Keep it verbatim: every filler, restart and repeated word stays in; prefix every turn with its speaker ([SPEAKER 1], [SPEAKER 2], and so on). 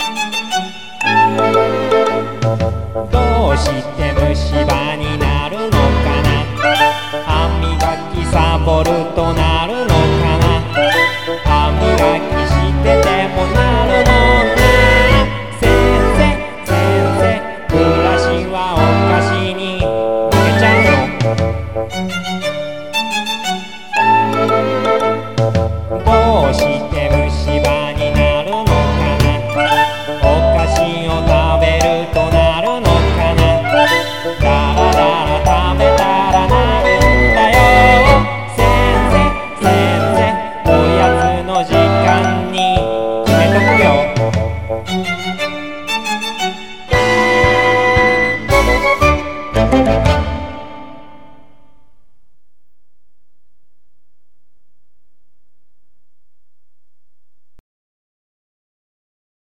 [SPEAKER 1] どうして虫歯になるのかな。歯磨きサボるとなるのかな。歯磨きしててもなるのな。先生先生、ブラシはお菓子に負けちゃうの。どうして虫歯になるのかな。お菓子を食べるとなるのかな。だらだら食べたらなるんだよ。先生先生、おやつの時間に